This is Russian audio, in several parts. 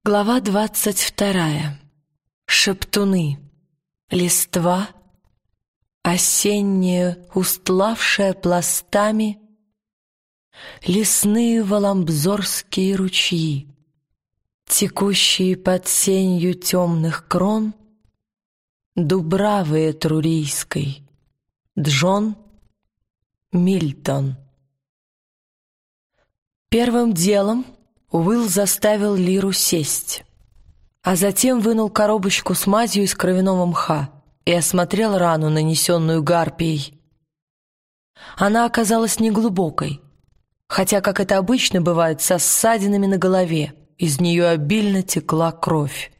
Глава 22. Шептуны. Листва, осенняя, устлавшая пластами, лесные валамбзорские ручьи, текущие под сенью темных крон, дубравы этрурийской, Джон Мильтон. Первым делом Уилл заставил Лиру сесть, а затем вынул коробочку с мазью из кровяного мха и осмотрел рану, нанесенную гарпией. Она оказалась неглубокой, хотя, как это обычно бывает, со ссадинами на голове, из нее обильно текла кровь.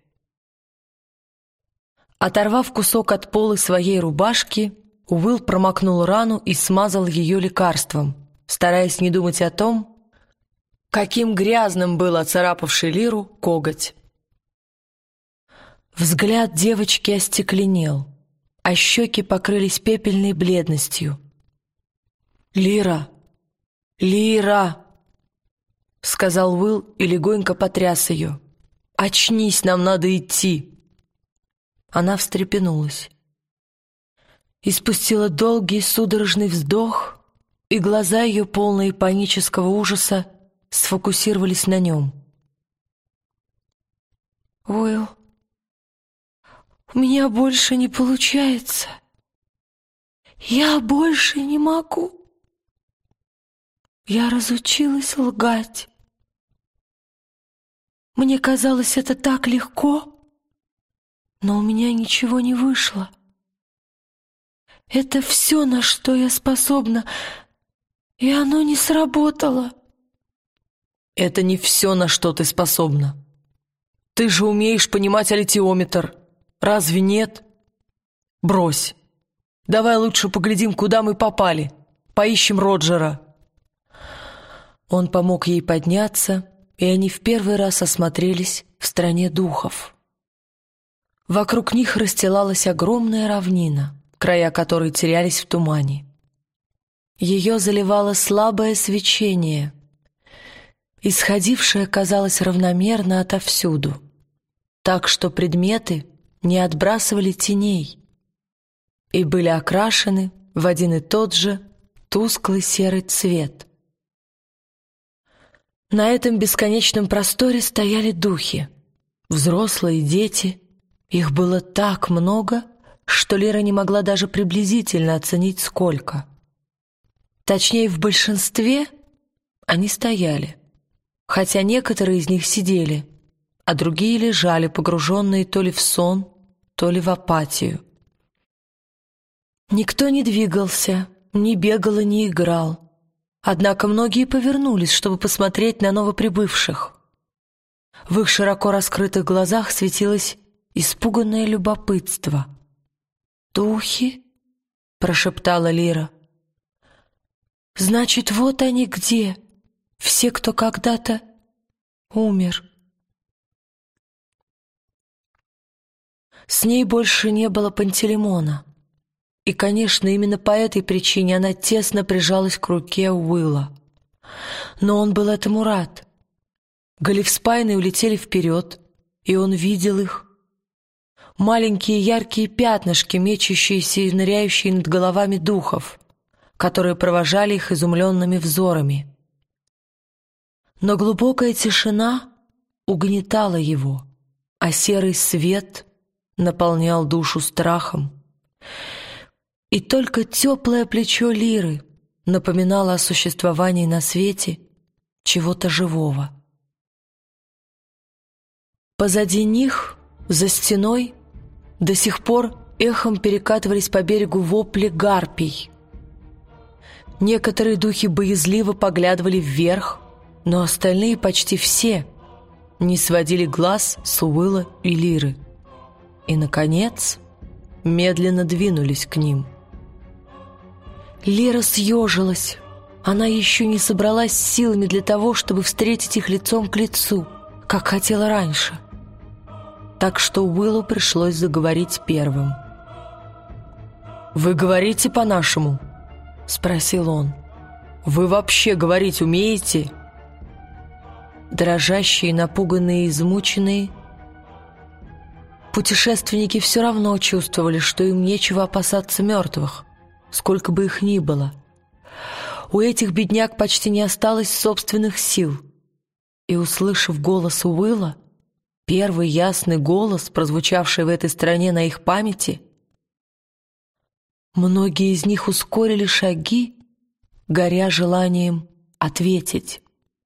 Оторвав кусок от полы своей рубашки, Уилл промокнул рану и смазал ее лекарством, стараясь не думать о том, каким грязным был оцарапавший Лиру коготь. Взгляд девочки остекленел, а щеки покрылись пепельной бледностью. «Лира! Лира!» — сказал Уилл и легонько потряс ее. «Очнись, нам надо идти!» Она встрепенулась. Испустила долгий судорожный вздох, и глаза ее, полные панического ужаса, сфокусировались на нем. «Уилл, у меня больше не получается. Я больше не могу. Я разучилась лгать. Мне казалось, это так легко, но у меня ничего не вышло. Это все, на что я способна, и оно не сработало». «Это не все, на что ты способна. Ты же умеешь понимать аллитиометр. Разве нет? Брось. Давай лучше поглядим, куда мы попали. Поищем Роджера». Он помог ей подняться, и они в первый раз осмотрелись в стране духов. Вокруг них расстилалась огромная равнина, края которой терялись в тумане. Ее заливало слабое свечение, исходившее, казалось, равномерно отовсюду, так что предметы не отбрасывали теней и были окрашены в один и тот же тусклый серый цвет. На этом бесконечном просторе стояли духи, взрослые, дети. Их было так много, что Лира не могла даже приблизительно оценить, сколько. Точнее, в большинстве они стояли, хотя некоторые из них сидели, а другие лежали, погруженные то ли в сон, то ли в апатию. Никто не двигался, не бегал и не играл, однако многие повернулись, чтобы посмотреть на новоприбывших. В их широко раскрытых глазах светилось испуганное любопытство. «Духи?» — прошептала Лира. «Значит, вот они где, все, кто когда-то умер». С ней больше не было Пантелеймона, и, конечно, именно по этой причине она тесно прижалась к руке Уилла. Но он был этому рад. Галифспайны улетели вперед, и он видел их. Маленькие яркие пятнышки, мечущиеся и ныряющие над головами духов, которые провожали их изумленными взорами. Но глубокая тишина угнетала его, а серый свет наполнял душу страхом. И только теплое плечо Лиры напоминало о существовании на свете чего-то живого. Позади них, за стеной, до сих пор эхом перекатывались по берегу вопли гарпий. Некоторые духи боязливо поглядывали вверх, но остальные, почти все, не сводили глаз с Уилла и Лиры. И, наконец, медленно двинулись к ним. Лира съежилась. Она еще не собралась с силами для того, чтобы встретить их лицом к лицу, как хотела раньше. Так что Уиллу пришлось заговорить первым. «Вы говорите по-нашему?» — спросил он. «Вы вообще говорить умеете?» дрожащие, напуганные и измученные, путешественники все равно чувствовали, что им нечего опасаться мертвых, сколько бы их ни было. У этих бедняк почти не осталось собственных сил. И, услышав голос Уилла, первый ясный голос, прозвучавший в этой стране на их памяти, многие из них ускорили шаги, горя желанием ответить.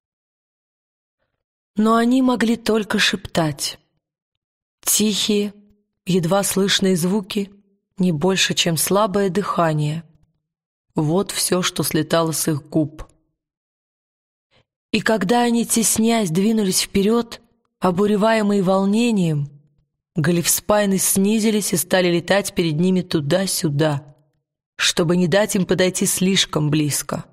Но они могли только шептать. Тихие, едва слышные звуки, не больше, чем слабое дыхание. Вот все, что слетало с их губ. И когда они, теснясь, двинулись вперед, обуреваемые волнением, Галифспайны снизились и стали летать перед ними туда-сюда, чтобы не дать им подойти слишком близко.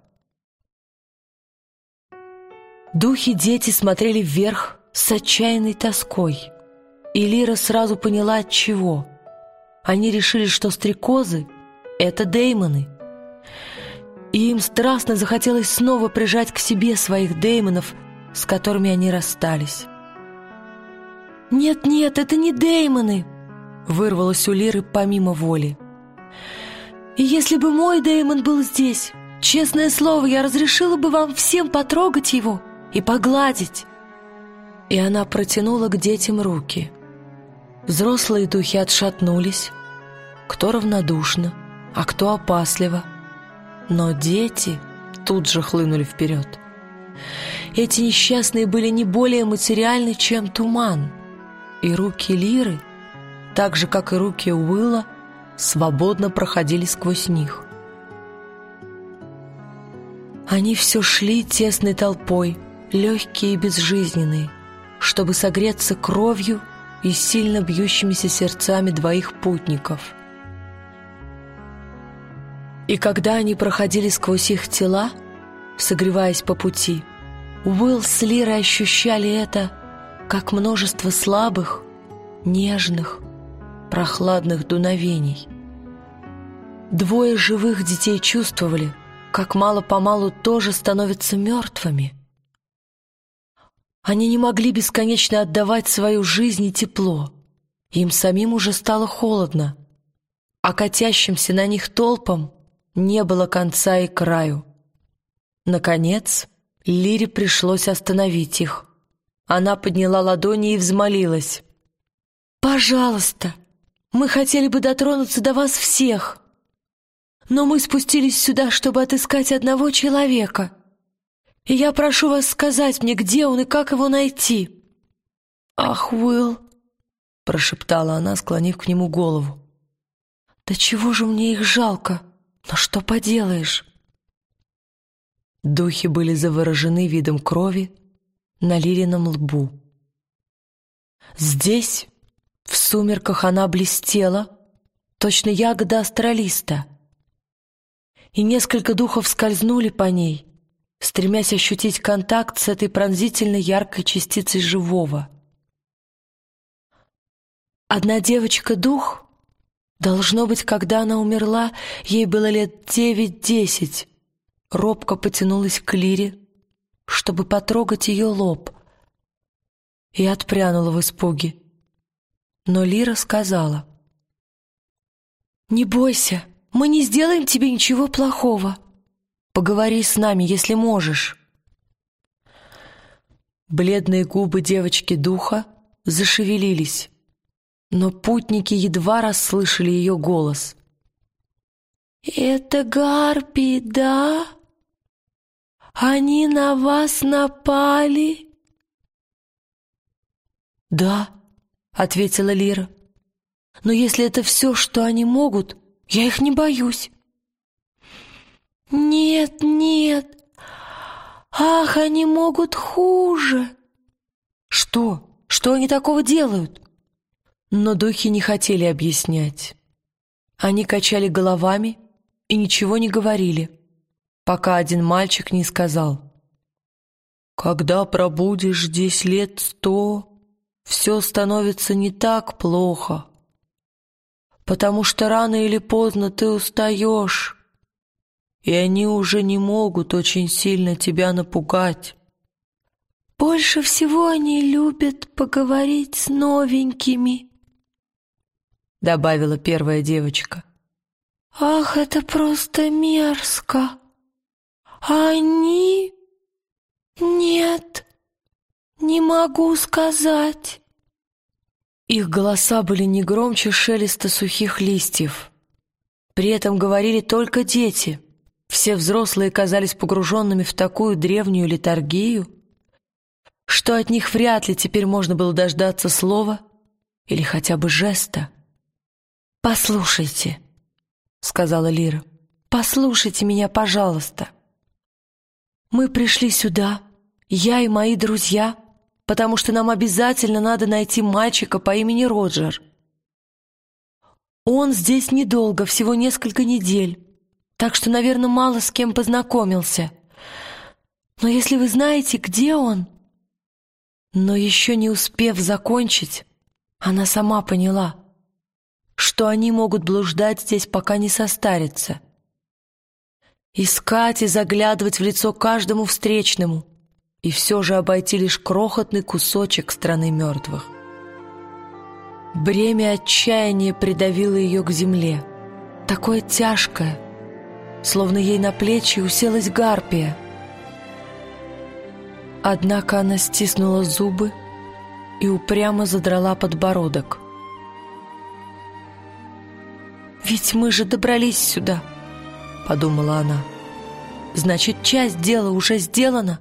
Духи-дети смотрели вверх с отчаянной тоской, и Лира сразу поняла, отчего. Они решили, что стрекозы — это деймоны, и им страстно захотелось снова прижать к себе своих деймонов, с которыми они расстались. «Нет-нет, это не деймоны!» — вырвалось у Лиры помимо воли. «И если бы мой деймон был здесь, честное слово, я разрешила бы вам всем потрогать его и погладить!» И она протянула к детям руки. Взрослые духи отшатнулись, кто равнодушно, а кто опасливо. Но дети тут же хлынули вперед. Эти несчастные были не более материальны, чем туман, и руки Лиры, так же, как и руки Уилла, свободно проходили сквозь них. Они все шли тесной толпой, легкие и безжизненные, чтобы согреться кровью и сильно бьющимися сердцами двоих путников. И когда они проходили сквозь их тела, согреваясь по пути, Уилл с Лирой ощущали это как множество слабых, нежных, прохладных дуновений. Двое живых детей чувствовали, как мало-помалу тоже становятся мертвыми. Они не могли бесконечно отдавать свою жизнь и тепло. Им самим уже стало холодно, а катящимся на них толпам не было конца и краю. Наконец, Лире пришлось остановить их. Она подняла ладони и взмолилась. «Пожалуйста, мы хотели бы дотронуться до вас всех, но мы спустились сюда, чтобы отыскать одного человека. И я прошу вас сказать мне, где он и как его найти». «Ах, Уилл», — прошептала она, склонив к нему голову, «да чего же мне их жалко? Но что поделаешь?» Духи были заворожены видом крови на Лирином лбу. Здесь, в сумерках, она блестела, точно ягода астролиста, и несколько духов скользнули по ней, стремясь ощутить контакт с этой пронзительно яркой частицей живого. Одна девочка-дух, должно быть, когда она умерла, ей было лет 9-10, робко потянулась к Лире, чтобы потрогать ее лоб, и отпрянула в испуге. Но Лира сказала: «Не бойся, мы не сделаем тебе ничего плохого. Поговори с нами, если можешь». Бледные губы девочки-духа зашевелились, но путники едва расслышали ее голос. «Это гарпии, да? Они на вас напали?» «Да», — ответила Лира. «Но если это все, что они могут, я их не боюсь». «Нет, нет! Ах, они могут хуже!» «Что? Что они такого делают?» Но духи не хотели объяснять. Они качали головами и ничего не говорили, пока один мальчик не сказал: «Когда пробудешь здесь лет 100, все становится не так плохо, потому что рано или поздно ты устаешь, и они уже не могут очень сильно тебя напугать. Больше всего они любят поговорить с новенькими, добавила первая девочка. Ах, это просто мерзко. Они... Нет, не могу сказать. Их голоса были не громче шелеста сухих листьев. При этом говорили только дети. Все взрослые казались погруженными в такую древнюю летаргию, что от них вряд ли теперь можно было дождаться слова или хотя бы жеста. «Послушайте», — сказала Лира, — «послушайте меня, пожалуйста. Мы пришли сюда, я и мои друзья, потому что нам обязательно надо найти мальчика по имени Роджер. Он здесь недолго, всего несколько недель, так что, наверное, мало с кем познакомился. Но если вы знаете, где он...» Но еще не успев закончить, она сама поняла, что они могут блуждать здесь, пока не состарятся. Искать и заглядывать в лицо каждому встречному, и все же обойти лишь крохотный кусочек страны мертвых. Бремя отчаяния придавило ее к земле, такое тяжкое, словно ей на плечи уселась гарпия. Однако она стиснула зубы и упрямо задрала подбородок. «Ведь мы же добрались сюда», — подумала она. «Значит, часть дела уже сделана».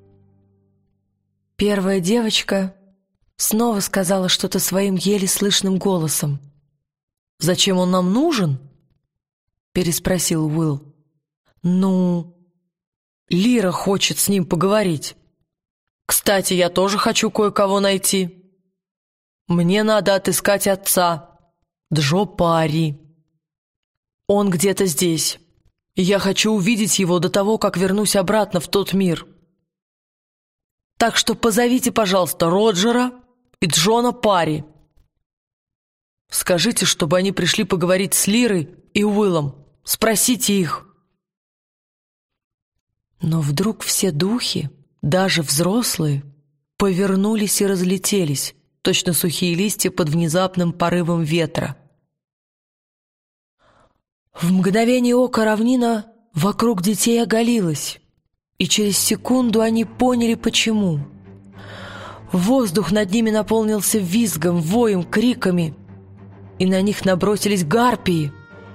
Первая девочка снова сказала что-то своим еле слышным голосом. «Зачем он нам нужен?» — переспросил Уилл. «Ну, Лира хочет с ним поговорить. Кстати, я тоже хочу кое-кого найти. Мне надо отыскать отца, Джо Парри. Он где-то здесь, и я хочу увидеть его до того, как вернусь обратно в тот мир. Так что позовите, пожалуйста, Роджера и Джона Парри. Скажите, чтобы они пришли поговорить с Лирой и Уиллом. Спросите их». Но вдруг все духи, даже взрослые, повернулись и разлетелись, точно сухие листья под внезапным порывом ветра. В мгновение ока равнина вокруг детей оголилась, и через секунду они поняли, почему. Воздух над ними наполнился визгом, воем, криками, и на них набросились гарпии.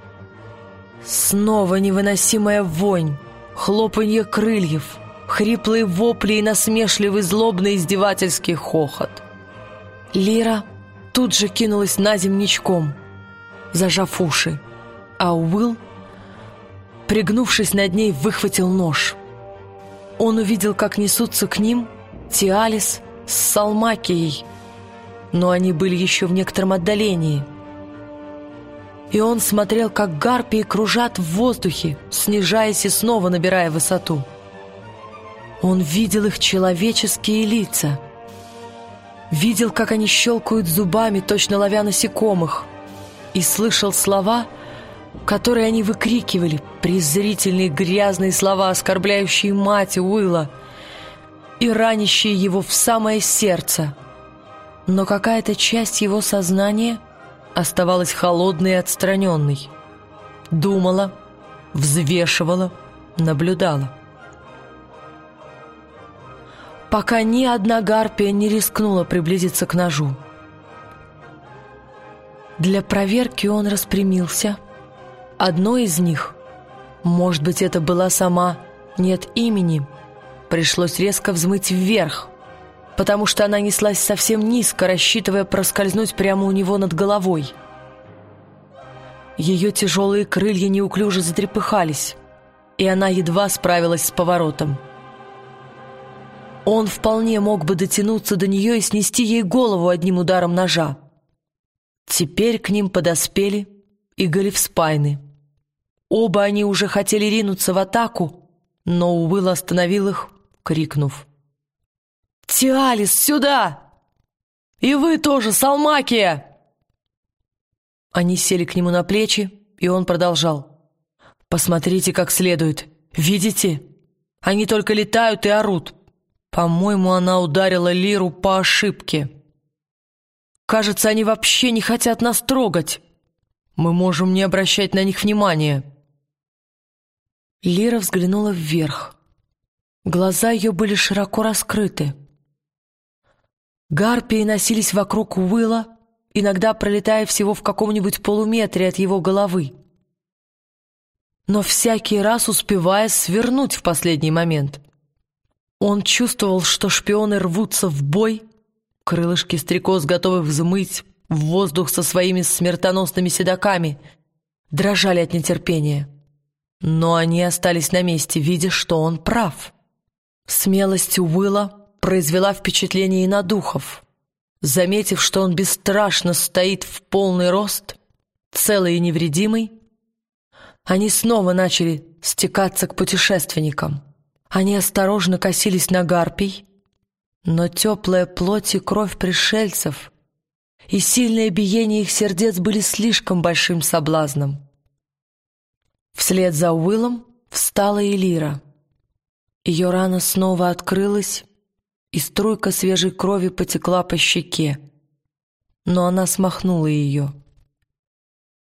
Снова невыносимая вонь, хлопанье крыльев, хриплые вопли и насмешливый злобный издевательский хохот. Лира тут же кинулась на землю ничком, зажав уши, а Уилл, пригнувшись над ней, выхватил нож. Он увидел, как несутся к ним Тиалис с Салмакией, но они были еще в некотором отдалении. И он смотрел, как гарпии кружат в воздухе, снижаясь и снова набирая высоту. Он видел их человеческие лица, видел, как они щелкают зубами, точно ловя насекомых, и слышал слова, которые они выкрикивали, презрительные грязные слова, оскорбляющие мать Уилла и ранящие его в самое сердце. Но какая-то часть его сознания оставалась холодной и отстраненной, думала, взвешивала, наблюдала. Пока ни одна гарпия не рискнула приблизиться к ножу. Для проверки он распрямился. Одной из них, может быть, это была сама «Нет имени», пришлось резко взмыть вверх, потому что она неслась совсем низко, рассчитывая проскользнуть прямо у него над головой. Ее тяжелые крылья неуклюже затрепыхались, и она едва справилась с поворотом. Он вполне мог бы дотянуться до нее и снести ей голову одним ударом ножа. Теперь к ним подоспели и Галифспайны. Оба они уже хотели ринуться в атаку, но Уилл остановил их, крикнув: «Тиалис, сюда! И вы тоже, Салмакия!» Они сели к нему на плечи, и он продолжал: «Посмотрите как следует. Видите? Они только летают и орут. По-моему, она ударила Лиру по ошибке. Кажется, они вообще не хотят нас трогать. Мы можем не обращать на них внимания». Лира взглянула вверх. Глаза ее были широко раскрыты. Гарпии носились вокруг Уилла, иногда пролетая всего в каком-нибудь полуметре от его головы, но всякий раз успевая свернуть в последний момент. Он чувствовал, что шпионы рвутся в бой, крылышки стрекоз готовы взмыть в воздух со своими смертоносными седаками, дрожали от нетерпения. Но они остались на месте, видя, что он прав. Смелость Уилла произвела впечатление и на духов. Заметив, что он бесстрашно стоит в полный рост, целый и невредимый, они снова начали стекаться к путешественникам. Они осторожно косились на гарпий, но теплая плоть и кровь пришельцев и сильное биение их сердец были слишком большим соблазном. Вслед за Уиллом встала и Лира. Ее рана снова открылась, и струйка свежей крови потекла по щеке, но она смахнула ее.